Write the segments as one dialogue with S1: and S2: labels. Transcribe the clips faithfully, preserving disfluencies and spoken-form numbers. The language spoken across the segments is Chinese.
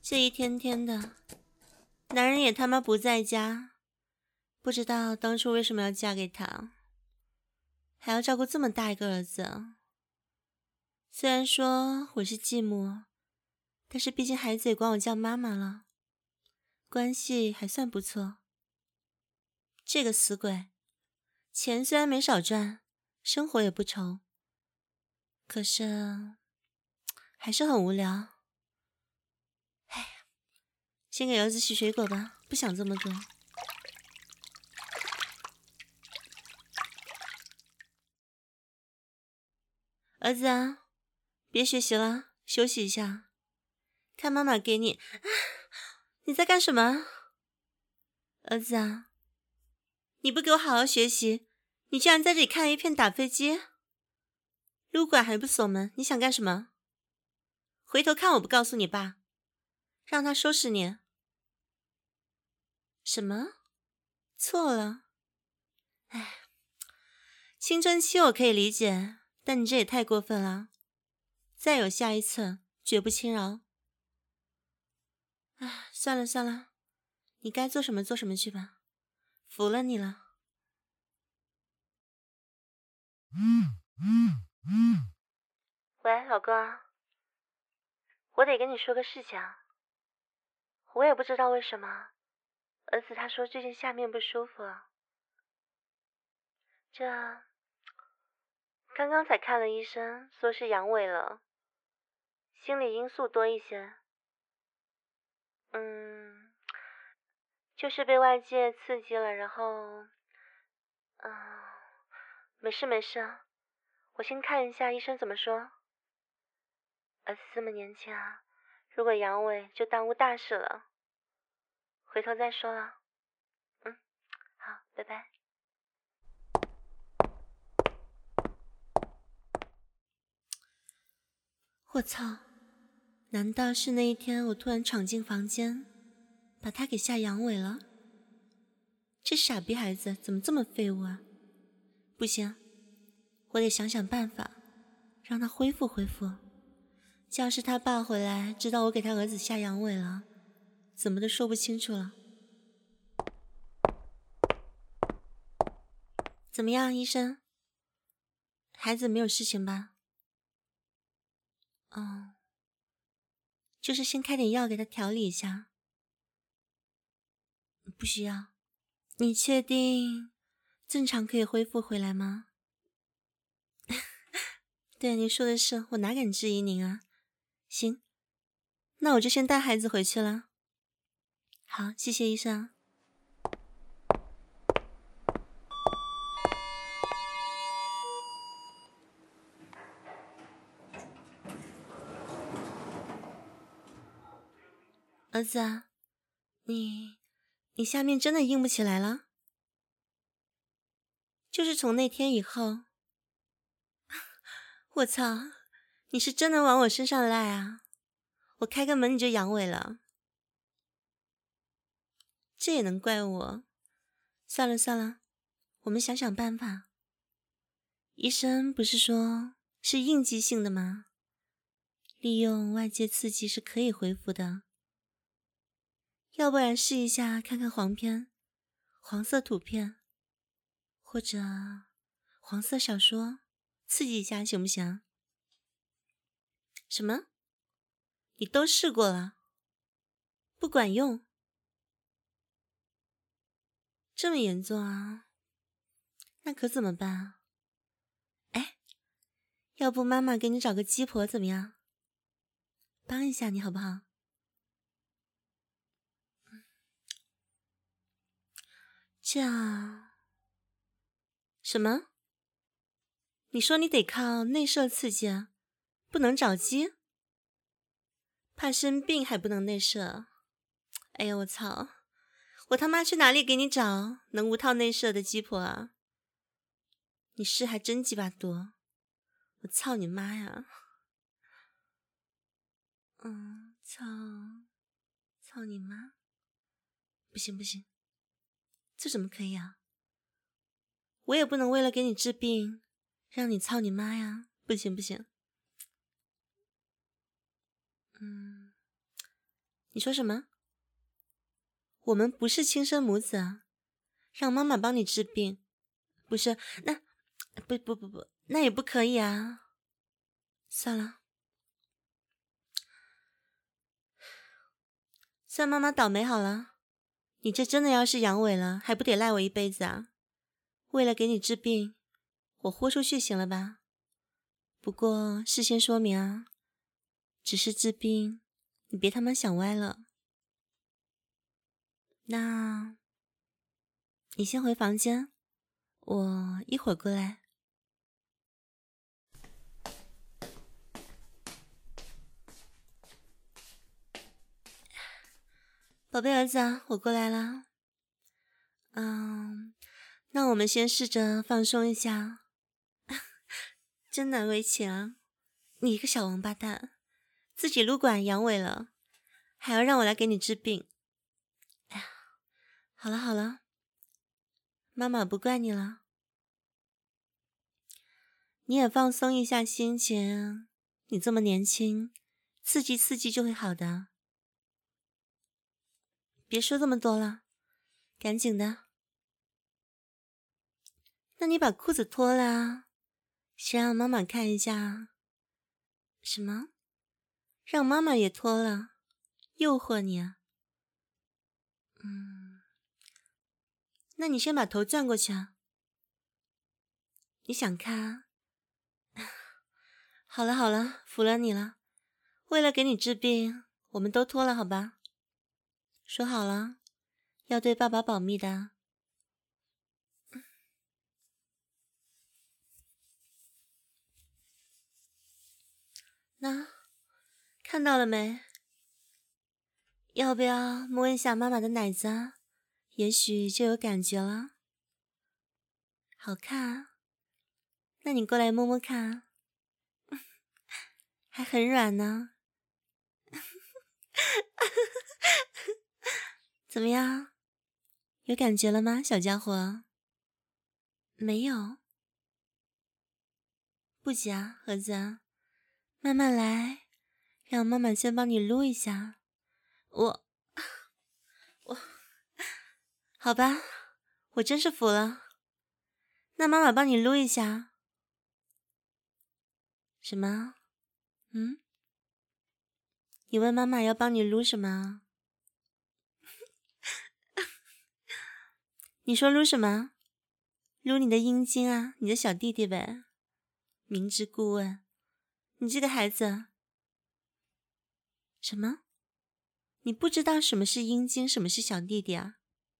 S1: 这一天天的，男人也他妈不在家，不知道当初为什么要嫁给他，还要照顾这么大一个儿子。虽然说我是继母，但是毕竟孩子也管我叫妈妈了，关系还算不错。这个死鬼，钱虽然没少赚，生活也不愁，可是还是很无聊。唉，先给儿子洗水果吧，不想这么多。儿子啊，别学习了，休息一下。看妈妈给你。啊，你在干什么？儿子啊，你不给我好好学习，你居然在这里看 A 片打飞机？撸管还不锁门，你想干什么？回头看我不告诉你爸，让他收拾你。什么？错了？哎，青春期我可以理解，但你这也太过分了。再有下一次，绝不轻饶。哎，算了算了，你该做什么做什么去吧，服了你了。喂，老公，我得跟你说个事情。我也不知道为什么，儿子他说最近下面不舒服，这刚刚才看了医生，说是阳痿了，心理因素多一些。嗯，就是被外界刺激了，然后，嗯，没事没事，我先看一下医生怎么说。儿子这么年轻啊，如果阳痿就耽误大事了，回头再说了。嗯，好，拜拜。我操，难道是那一天我突然闯进房间，把他给吓阳痿了？这傻逼孩子怎么这么废物啊！不行，我得想想办法，让他恢复恢复。要是他爸回来知道我给他儿子下阳痿了，怎么都说不清楚了。怎么样，医生？孩子没有事情吧？哦，就是先开点药给他调理一下。不需要。你确定正常可以恢复回来吗？对，您说的是，我哪敢质疑您啊。行，那我就先带孩子回去了。好，谢谢医生。儿子啊，你你下面真的硬不起来了？就是从那天以后，我操，你是真能往我身上赖啊！我开个门你就阳痿了，这也能怪我？算了算了，我们想想办法。医生不是说是应激性的吗？利用外界刺激是可以恢复的。要不然试一下看看黄片、黄色图片，或者黄色小说，刺激一下行不行？什么？你都试过了，不管用？这么严重啊？那可怎么办啊？哎，要不妈妈给你找个鸡婆怎么样？帮一下你好不好？这样？什么？你说你得靠内射刺激啊，不能找鸡？怕生病还不能内射？哎呀，我操！我他妈去哪里给你找能无套内射的鸡婆啊？你事还真鸡巴多！我操你妈呀！嗯，操，操你妈！不行不行，这怎么可以啊？我也不能为了给你治病，让你操你妈呀！不行不行。嗯， 你说什么？我们不是亲生母子啊，让妈妈帮你治病。不是，那不不不不，那也不可以啊。算了，算妈妈倒霉好了。你这真的要是阳痿了，还不得赖我一辈子啊？为了给你治病，我豁出去行了吧？不过事先说明啊，只是治病，你别他妈想歪了。那，你先回房间，我一会儿过来。宝贝儿子啊，我过来了。嗯，那我们先试着放松一下。真难为情啊，你一个小王八蛋，自己撸管阳痿了，还要让我来给你治病。哎呀，好了好了，妈妈不怪你了。你也放松一下心情，你这么年轻，刺激刺激就会好的。别说这么多了，赶紧的。那你把裤子脱了啊，先让妈妈看一下。什么？让妈妈也脱了？诱惑你啊？嗯，那你先把头转过去啊。你想看啊？好了好了，服了你了。为了给你治病，我们都脱了好吧？说好了，要对爸爸保密的。那看到了没？要不要摸一下妈妈的奶子啊？也许就有感觉了。好看啊？那你过来摸摸看，还很软呢。怎么样？有感觉了吗，小家伙？没有？不急啊，盒子，慢慢来，让妈妈先帮你撸一下。我，我，好吧，我真是服了。那妈妈帮你撸一下。什么？嗯？你问妈妈要帮你撸什么？你说撸什么？撸你的阴茎啊，你的小弟弟呗。明知故问，你这个孩子。什么？你不知道什么是阴茎，什么是小弟弟啊？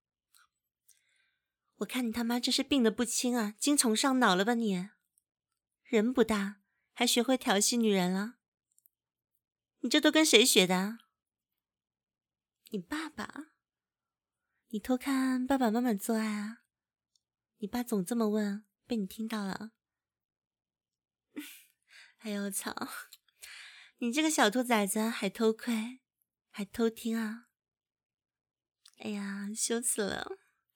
S1: 我看你他妈这是病得不轻啊，精虫上脑了吧你？人不大，还学会调戏女人了？你这都跟谁学的？你爸爸？你偷看爸爸妈妈做爱啊？你爸总这么问，被你听到了。哎呦操！你这个小兔崽子还偷窥，还偷听啊！哎呀，羞死了！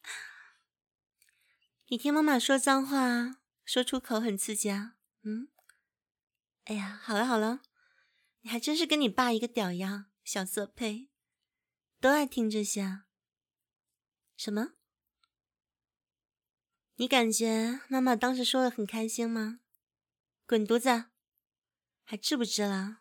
S1: 你听妈妈说脏话，说出口很刺激啊。嗯？哎呀，好了好了，你还真是跟你爸一个屌样，小色胚，都爱听这些啊。什么？你感觉妈妈当时说的很开心吗？滚犊子！还治不治了？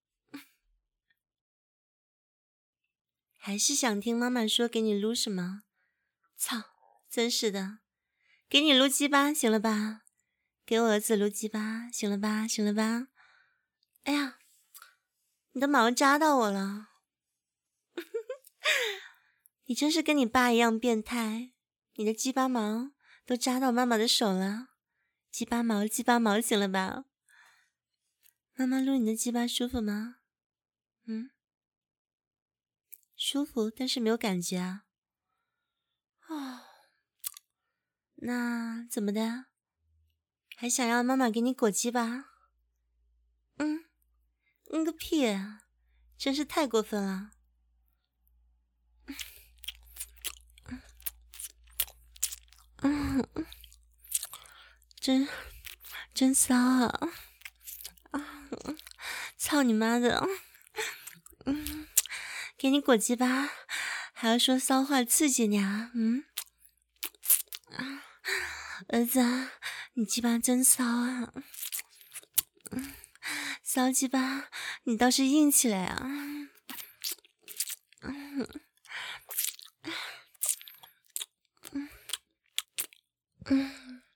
S1: 还是想听妈妈说给你撸什么？操，真是的！给你撸鸡巴行了吧？给我儿子撸鸡巴行了吧？行了吧？哎呀，你的毛扎到我了！你真是跟你爸一样变态，你的鸡巴毛都扎到妈妈的手了。鸡巴毛，鸡巴毛行了吧？妈妈撸你的鸡巴舒服吗？嗯？舒服，但是没有感觉啊。哦，那怎么的？还想要妈妈给你裹鸡巴？嗯，嗯个屁啊！真是太过分了。嗯，真真骚啊！啊，操你妈的！嗯，给给你果鸡巴，还要说骚话刺激你啊？嗯，儿子，你鸡巴真骚啊！嗯，骚鸡巴，你倒是硬起来啊！嗯嗯嗯，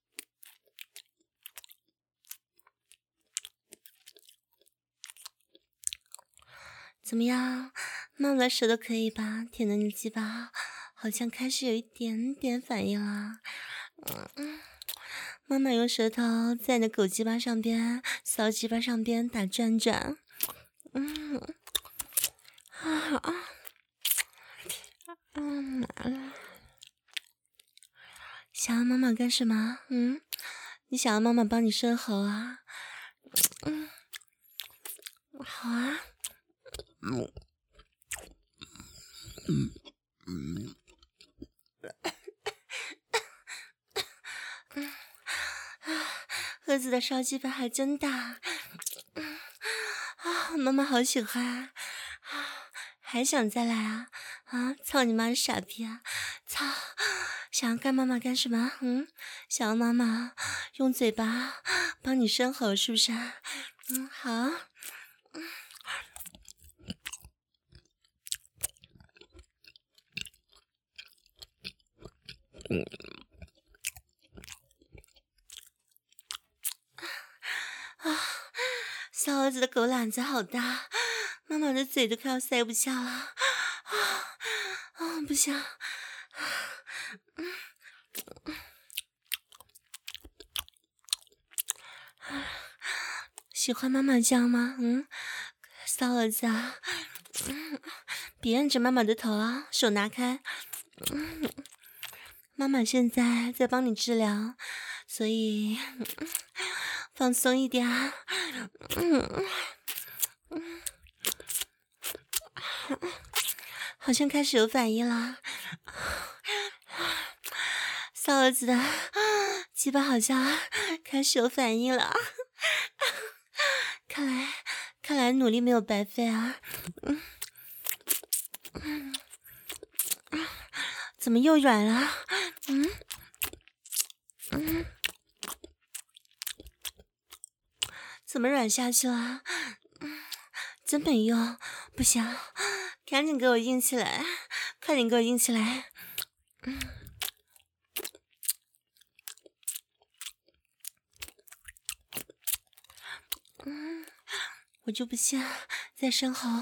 S1: 怎么样？妈妈的舌头可以吧？舔的你鸡巴好像开始有一点点反应了。嗯嗯，妈妈用舌头在你的狗鸡巴上边、骚鸡巴上边打转转。嗯啊啊，嗯，想要妈妈干什么？嗯，你想要妈妈帮你生猴啊？嗯，好啊。嗯嗯嗯。盒子的烧鸡巴还真大，嗯啊，妈妈好喜欢啊，还想再来啊啊！操你妈的傻逼啊！操，想要干妈妈干什么？嗯，想要妈妈用嘴巴帮你生猴是不是啊？嗯，好，嗯。啊，小儿子的狗懒子好大，妈妈的嘴都快要塞不下了。啊啊，不行。嗯嗯，喜欢妈妈这样吗？嗯，骚儿子啊，嗯，别按着妈妈的头啊，手拿开。嗯，妈妈现在在帮你治疗，所以、嗯、放松一点啊。嗯嗯，好像开始有反应了。骚儿子的鸡巴好像开始有反应了，看来看来努力没有白费啊。嗯嗯，怎么又软了？嗯嗯，怎么软下去了？嗯，真没用，不行，赶紧给我硬起来，快点给我硬起来。嗯嗯，我就不信在身后。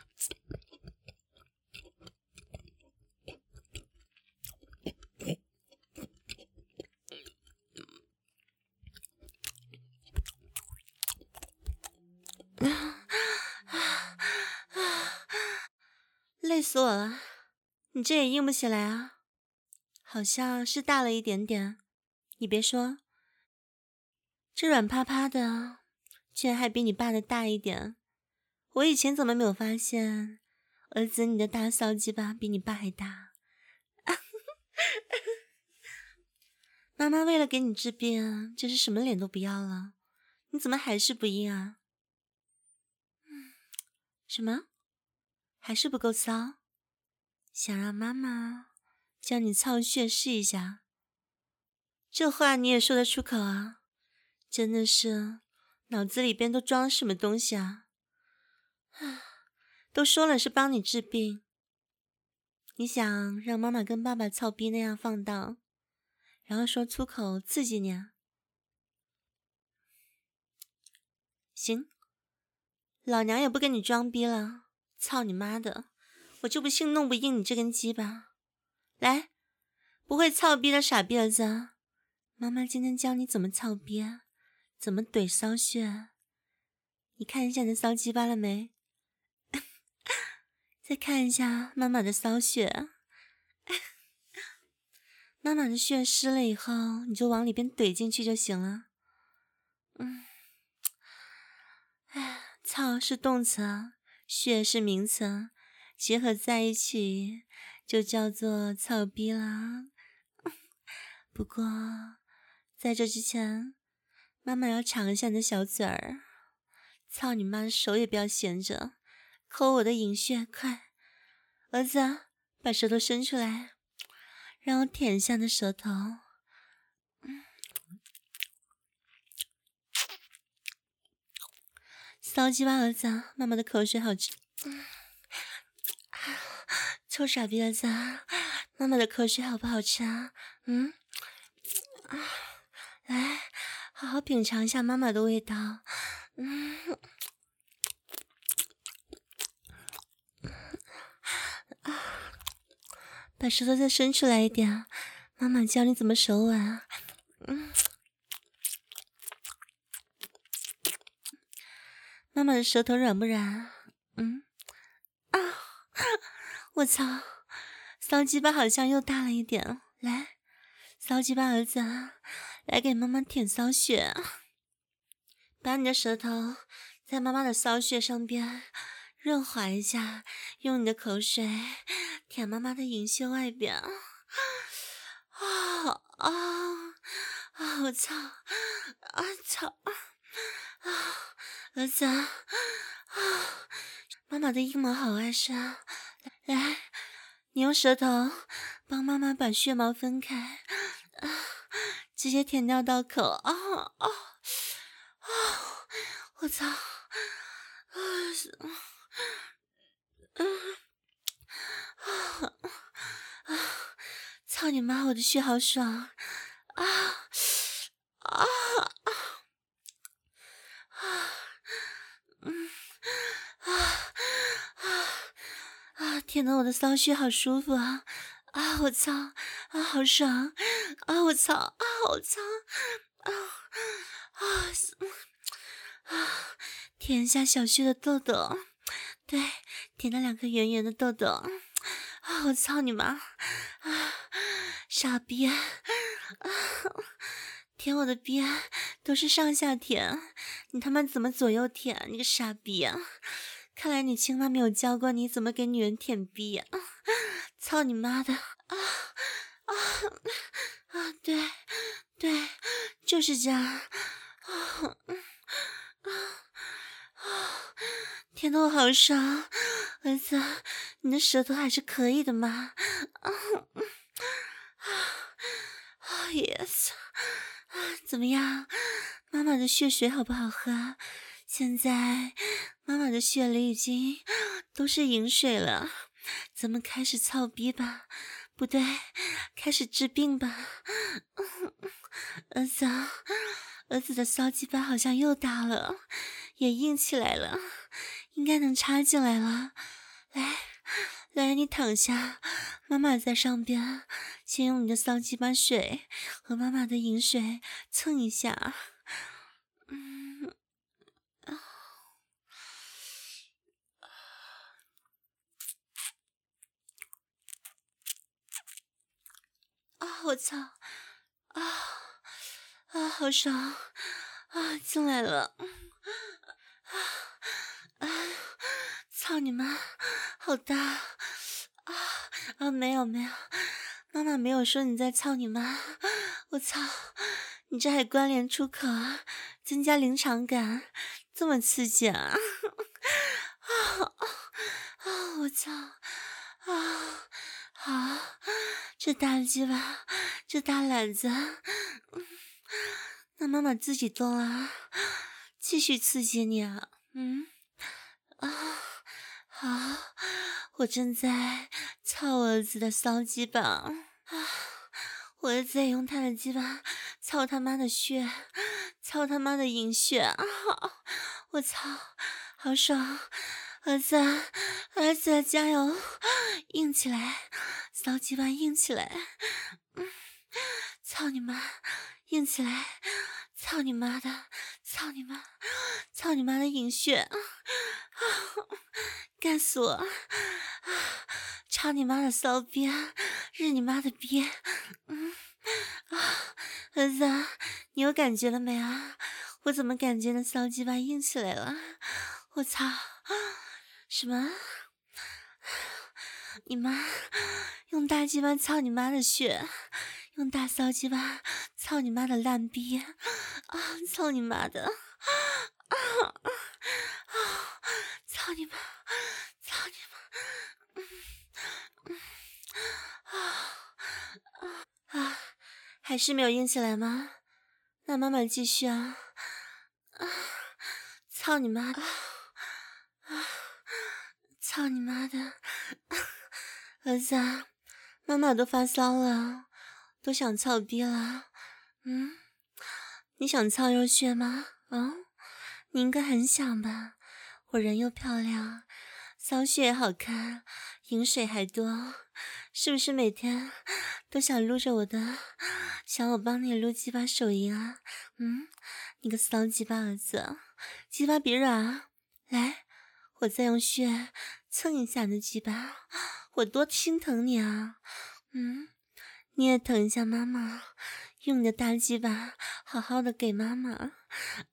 S1: 累死我了，你这也硬不起来啊？好像是大了一点点。你别说，这软趴趴的，居然还比你爸的大一点。我以前怎么没有发现，儿子你的大骚鸡巴比你爸还大？妈妈为了给你治病，真是什么脸都不要了，你怎么还是不硬啊？嗯，什么？还是不够骚？想让妈妈教你操穴试一下？这话你也说得出口啊？真的是脑子里边都装什么东西啊？啊，都说了是帮你治病，你想让妈妈跟爸爸操逼那样放荡，然后说粗口刺激你啊？行，老娘也不跟你装逼了，操你妈的，我就不信弄不硬你这根鸡巴。来，不会操逼的傻逼儿子，妈妈今天教你怎么操逼，怎么怼骚穴。你看一下你的骚鸡巴了没？再看一下妈妈的骚穴。妈妈的血湿了以后，你就往里边怼进去就行了。嗯，哎，操是动词，血是名词，结合在一起就叫做操逼啦。不过，在这之前，妈妈要尝一下你的小嘴儿。操你妈，手也不要闲着，抠我的银穴，快儿子，把舌头伸出来，让我舔一下你的舌头。骚鸡巴儿子，妈妈的口水好吃。臭傻逼儿子，妈妈的口水好不好吃啊？嗯，来，好好品尝一下妈妈的味道。嗯，把舌头再伸出来一点，妈妈教你怎么手吻。嗯，妈妈的舌头软不软？嗯，啊，我操，骚鸡巴好像又大了一点。来，骚鸡巴儿子，来给妈妈舔骚穴，把你的舌头在妈妈的骚穴上边润滑一下，用你的口水舔妈妈的银穴外边。啊啊啊！我操！啊操！啊，儿子啊，妈妈的阴毛好碍事啊！来，你用舌头帮妈妈把血毛分开，啊，直接舔掉到口。啊啊啊！我操！啊！嗯啊啊！操你妈！我的血好爽！啊啊啊！啊，嗯，啊啊啊！舔得我的骚穴好舒服啊！啊，我操！啊，好爽！啊，我操！啊，好操！啊啊啊！舔一下小穴的痘痘，对，舔那两颗圆圆的痘痘。啊，我操你妈！啊，傻逼！啊，舔我的逼都是上下舔，你他妈怎么左右舔？你个傻逼啊！看来你亲妈没有教过你怎么给女人舔逼啊！操你妈的！啊啊啊！对对，就是这样。啊啊啊！舔得我好爽，儿子，你的舌头还是可以的嘛！啊啊啊！yes。啊，怎么样？妈妈的血水好不好喝？现在妈妈的血里已经都是饮水了，咱们开始操逼吧？不对，开始治病吧。儿子，儿子的骚鸡巴好像又大了，也硬起来了，应该能插进来了。来，来，你躺下，妈妈在上边，先用你的骚鸡巴水和妈妈的饮水蹭一下。嗯，啊，我操！啊啊，好爽！啊，进来了！啊啊！操你妈！好大！啊啊，没有没有，妈妈没有说你在操你妈。我操！你这还关联出口啊，增加临场感，这么刺激啊！啊啊啊！我操！啊，好，这大鸡巴，这大懒子，嗯，那妈妈自己动啊，继续刺激你啊，嗯，啊，好，我正在操我儿子的骚鸡巴啊，我儿子也用他的鸡巴操他妈的血，操他妈的银血啊！我操，好爽！儿子，儿子加油，硬起来，骚鸡巴硬起来！嗯，操你妈，硬起来！操你妈的，操你妈，操你妈的银血！啊，干死我！啊，插你妈的骚逼，日你妈的逼！嗯啊，儿子，你有感觉了没啊？我怎么感觉那骚鸡巴硬起来了？我操！什么？你妈用大鸡巴操你妈的血，用大骚鸡巴操你妈的烂逼啊！操你妈的！啊啊！操你妈！操你妈！嗯还是没有硬起来吗？那妈妈继续啊！啊！操你妈的！啊！操你妈的！儿子啊，妈妈都发骚了，都想操逼了。嗯，你想操肉穴吗？啊，你应该很想吧？我人又漂亮，骚穴也好看，饮水还多，是不是每天都想撸着我的，想我帮你撸鸡巴手淫啊？嗯，你个骚鸡巴儿子，鸡巴别软啊！来，我再用穴蹭一下你的鸡巴，我多心疼你啊！嗯，你也疼一下妈妈，用你的大鸡巴好好的给妈妈啊！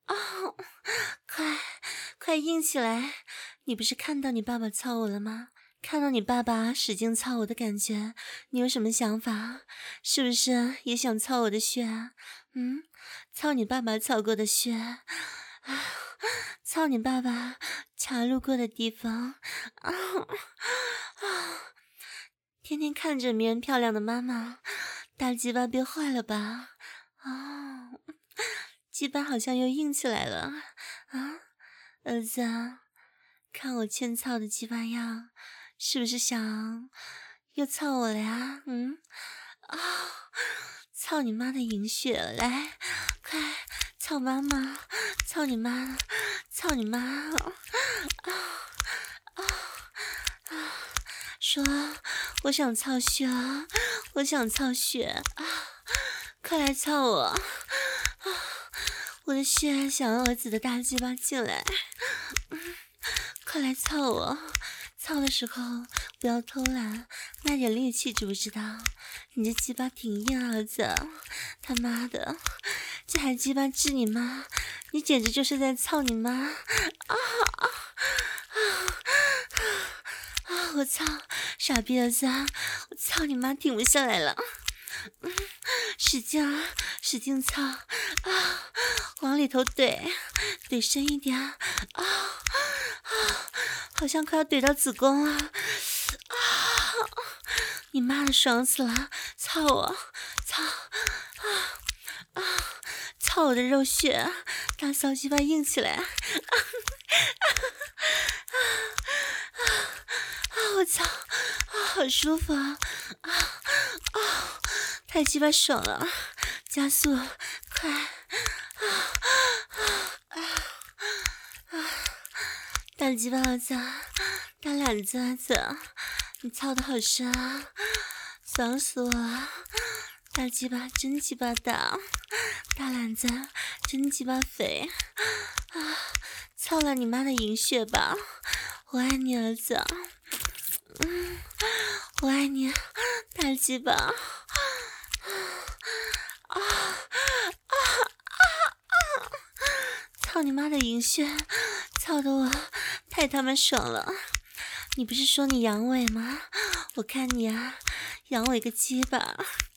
S1: 快快硬起来！你不是看到你爸爸操我了吗？看到你爸爸使劲操我的感觉，你有什么想法？是不是也想操我的穴啊？嗯，操你爸爸操过的穴啊，操你爸爸插入过的地方啊啊！天天看着别人漂亮的妈妈，大鸡巴憋坏了吧？哦，鸡巴好像又硬起来了啊！儿子，看我欠操的鸡巴样，是不是想又操我了呀？嗯，啊、哦，操你妈的淫血！来，快操妈妈，操你妈，操你妈！啊啊啊！说我想操血，我想操血啊！快来操我！啊，我的血想要儿子的大鸡巴进来，嗯，快来操我！操的时候不要偷懒，卖点力气，知不知道？你这鸡巴挺硬啊，儿子！他妈的，这还鸡巴治你妈？你简直就是在操你妈！啊啊啊啊！我操，傻逼儿子，我操你妈，停不下来了！嗯，使劲啊，使劲操啊，往里头怼，怼深一点啊啊！好像快要怼到子宫了啊！你妈的，爽死了！操我，操啊啊！操我的肉血，大骚鸡巴硬起来！啊啊啊啊！我操啊，好舒服啊啊啊！太鸡巴爽了，加速，快啊啊啊啊！大鸡巴子，大懒子子，你操的好深啊，爽死我了！大鸡巴真鸡巴大，大懒子真鸡巴肥啊！操了你妈的淫血吧！我爱你儿子，嗯，我爱你，大鸡巴！啊啊啊啊！操你妈的淫血，操的我太他妈爽了！你不是说你阳痿吗？我看你啊，阳痿个鸡巴！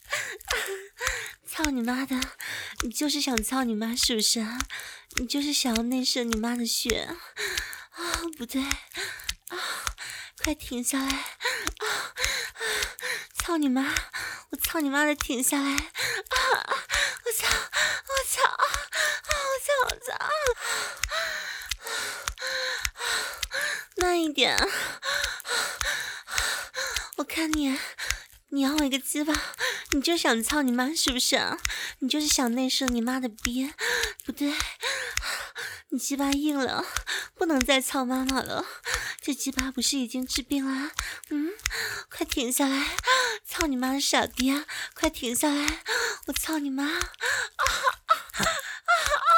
S1: 操你妈的，你就是想操你妈是不是啊？你就是想要内射你妈的血啊？不对啊，快停下来啊！操你妈！我操你妈的，停下来啊！我操！我操！啊！我操！我操！啊！慢一点，我看你，你要我一个鸡巴，你就想操你妈是不是啊？你就是想内射你妈的逼，不对，你鸡巴硬了，不能再操妈妈了，这鸡巴不是已经治病了？嗯，快停下来，操你妈的傻逼啊！快停下来，我操你妈！啊啊啊啊啊！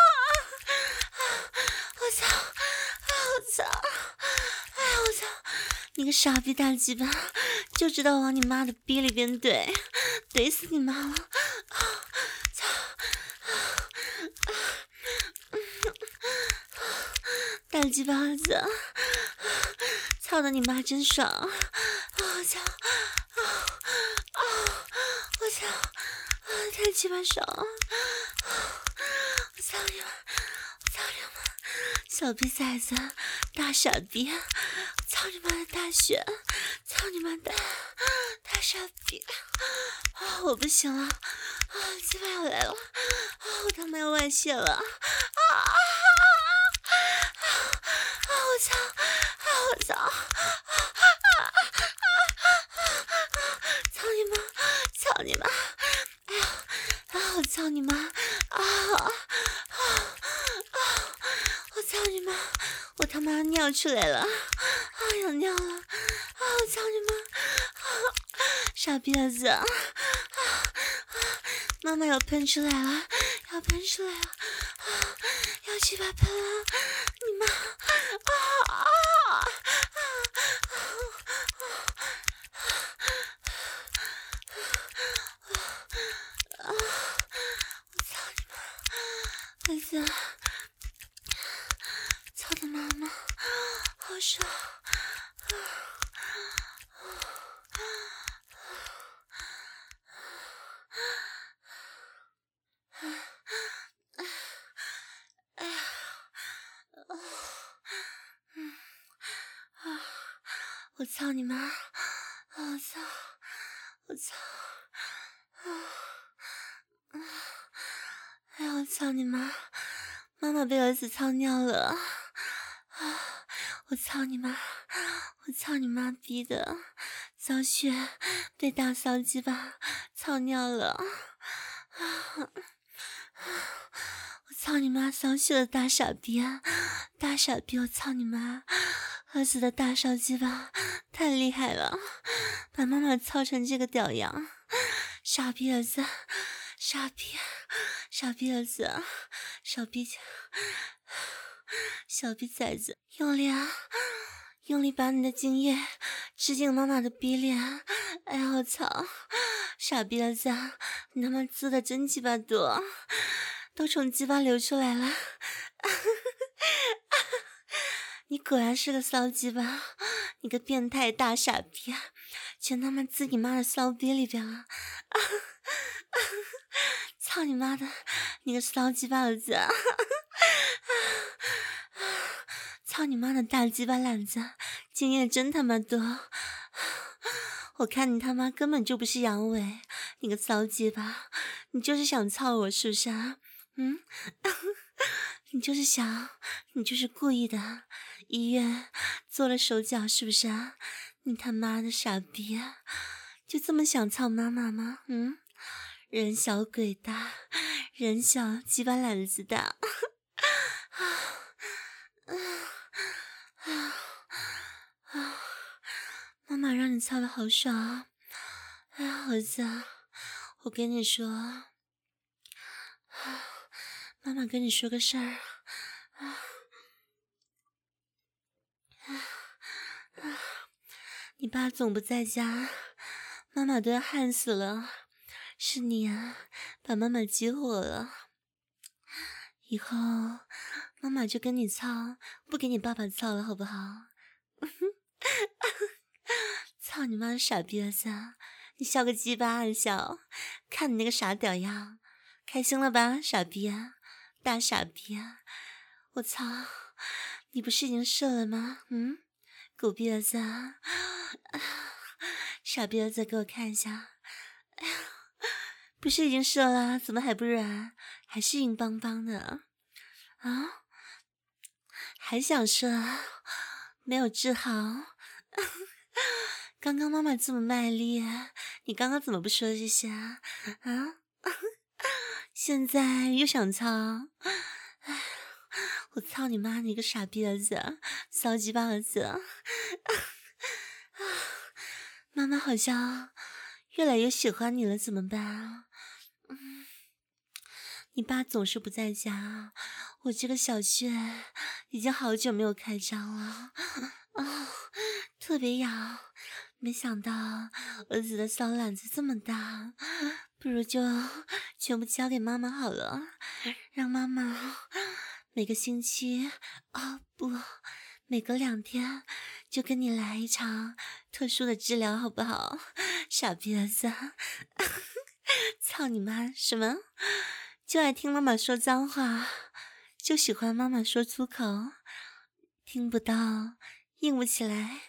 S1: 我操！啊我操！哎呀我操！你个傻逼大鸡巴，就知道往你妈的逼里边怼，怼死你妈了！啊操！大鸡巴子，操的你妈真爽！啊我操！啊啊！我操！啊太鸡巴爽！啊我操你妈！我操你妈！小逼崽子，大傻逼！操你妈的大血！操你妈的大傻逼！啊，我不行了！ 鸡巴又来了，啊，我他妈要外泄了，啊啊啊！啊！我操！啊！我操！啊啊啊啊！操你妈！操你妈！哎呀！啊！我操你妈！啊啊啊！我操你妈！我他妈尿出来了！啊！要尿了！啊！我操你妈！啊！傻逼子！啊！妈妈要喷出来了！要喷出来了！啊！要鸡巴喷了！你妈！啊啊啊！啊！我操你妈！儿子，操他妈妈！好爽！我操你妈！我操！我操！啊啊！哎呀！我操你妈！妈妈被儿子操尿了！啊！我操你妈！我操你妈逼的！小雪被大骚鸡巴操尿了！啊！我操你妈！小雪的大傻逼啊！大傻逼！我操你妈！儿子的大烧鸡巴太厉害了，把妈妈操成这个屌样！傻逼儿子，傻逼，傻逼儿子，小逼，小逼崽子，用力啊！用力把你的精液吃进妈妈的逼里啊！哎呀，我操！傻逼儿子，你他妈滋的真鸡巴多，都从鸡巴流出来了！你果然是个骚鸡巴，你个变态大傻逼啊！全他妈滋你妈的骚逼里边了！啊啊、操你妈的，你个骚鸡巴儿子！啊啊、操你妈的大鸡巴懒子，经验真他妈多！我看你他妈根本就不是阳痿，你个骚鸡巴，你就是想操我是不是啊？嗯？你就是想，你就是故意的。医院做了手脚是不是啊？你他妈的傻逼啊！就这么想操妈妈吗？嗯，人小鬼大，人小鸡巴懒子大。啊啊啊啊！妈妈让你操的好爽啊！哎呀，儿子，我跟你说，妈妈跟你说个事儿啊。你爸总不在家，妈妈都要旱死了。是你啊，把妈妈激活了。以后妈妈就跟你操，不给你爸爸操了，好不好？操你妈的傻逼儿子！你笑个鸡巴啊笑！看你那个傻屌样，开心了吧，傻逼啊，大傻逼啊！我操，你不是已经射了吗？嗯，狗逼儿子啊！傻逼儿子，给我看一下。哎呀，不是已经射了，怎么还不软？还是硬邦邦的啊？还想射？没有治好？刚刚妈妈这么卖力，你刚刚怎么不说这些啊？啊？现在又想操？哎，我操你妈！你个傻逼儿子，骚鸡巴儿子！妈妈好像越来越喜欢你了，怎么办啊？嗯，你爸总是不在家，我这个小穴已经好久没有开张了，哦，特别痒。没想到儿子的骚懒子这么大，不如就全部交给妈妈好了，让妈妈每个星期，哦不，每隔两天就跟你来一场特殊的治疗，好不好？傻逼儿子，操你妈！什么？就爱听妈妈说脏话，就喜欢妈妈说粗口，听不到，硬不起来。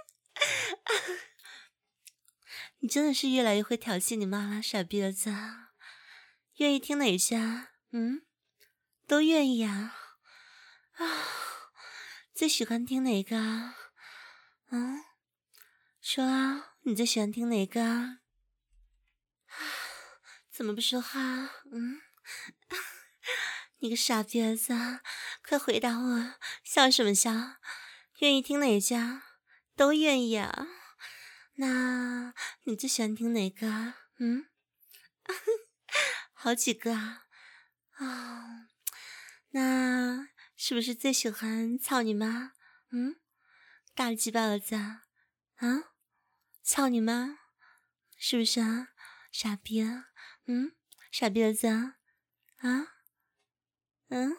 S1: 你真的是越来越会调戏你妈了，傻逼儿子！ 愿意听哪句啊？嗯，都愿意啊。啊，最喜欢听哪个啊？嗯，说啊，你最喜欢听哪个啊？怎么不说话？嗯，你个傻逼子，快回答我，笑什么笑？愿意听哪家？都愿意啊。那你最喜欢听哪个啊？嗯，好几个啊。啊，那是不是最喜欢操你妈？嗯，大鸡巴儿子啊？啊，操你妈？是不是啊？傻逼啊？嗯，傻逼儿子啊？啊？嗯，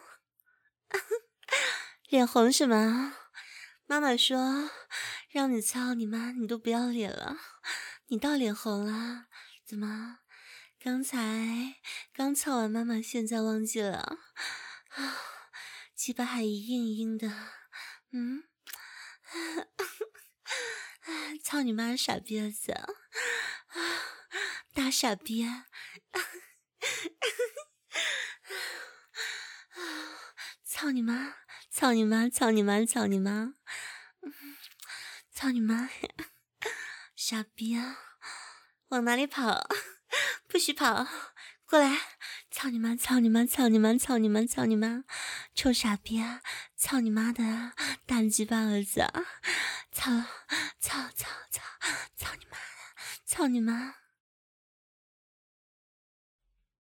S1: 脸红什么？妈妈说让你操你妈，你都不要脸了，你倒脸红了？怎么？刚才刚操完妈妈，现在忘记了？啊，鸡巴还一硬硬的，嗯，操你妈傻逼儿子，啊，大傻逼啊！操你妈！操你妈！操你妈！操你妈！操你妈！傻逼啊！往哪里跑？不许跑！过来！操你妈！操你妈！操你妈！操你妈！操你妈！臭傻逼啊！操你妈的大鸡巴儿子！操！操操操！操你妈！操你妈！